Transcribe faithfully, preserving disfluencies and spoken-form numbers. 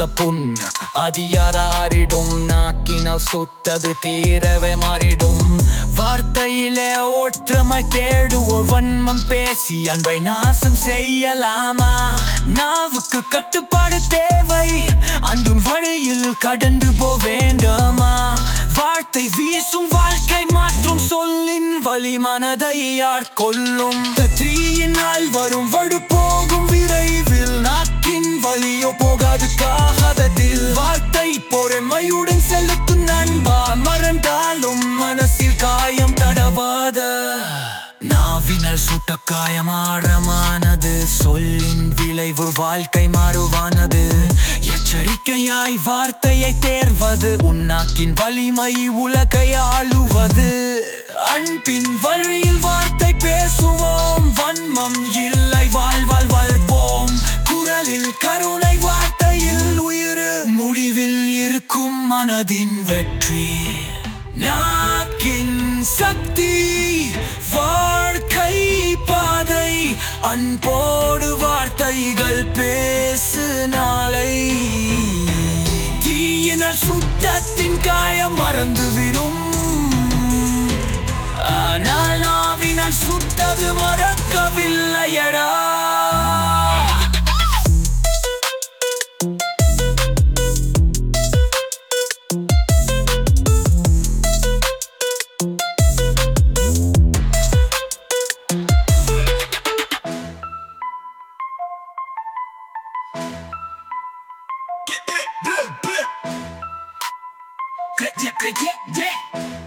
சுட்ட புண் அதிகாரிடும். நாக்கினால் சுட்டது தீரவே மாறிடும். வார்த்தையிலே ஒற்றுமை தேடுவோர் வன்மம் பேசி அன்பை நாசம் செய்யலாமா? நாவுக்கு கட்டுப்பாடு தேவை, அன்பும் வழியில் கடந்து போ வேண்டாமா? வார்த்தை வீசும் வாழ்க்கை மாற்றும் சொல்லின் வலி மனதை ஆட்கொள்ளும். தீயினால் வரும் வடு போகும் விரைவில், நாக்கின் வலியோ போகாது காததில். வார்த்தை பொறுமையுடன் செலுத்தும் நண்பா, மறந்தாலும் மனசில் காயம் தடவாத. நாவினால் சுட்ட காயம் ஆழமானது, சொல்லின் விளைவு வாழ்க்கை மாறுவானது. எச்சரிக்கையாய் வார்த்தையை தேர்வது, உன்னாக்கின் வலிமை உலகை ஆளுவது. அன்பின் வழியில் வார்த்தை பேசுவோம், வன்மம் இல்லை வாழ்வால் வாழ்வோம். குரலில் கருணை, வார்த்தையில் உயிர், முடிவில் இருக்கும் மனதின் வெற்றி. நாக்கின் சக்தி வாழ்க்கை பாதை, அன்போடு வார்த்தைகள் பேசு நாளை. தீயினால் சுத்தத்தின் காயம் மறந்துவிடும், ஆனால் நாவினால் சுட்டது மறக்கவில்லையடா. Yeah, yeah, yeah, yeah.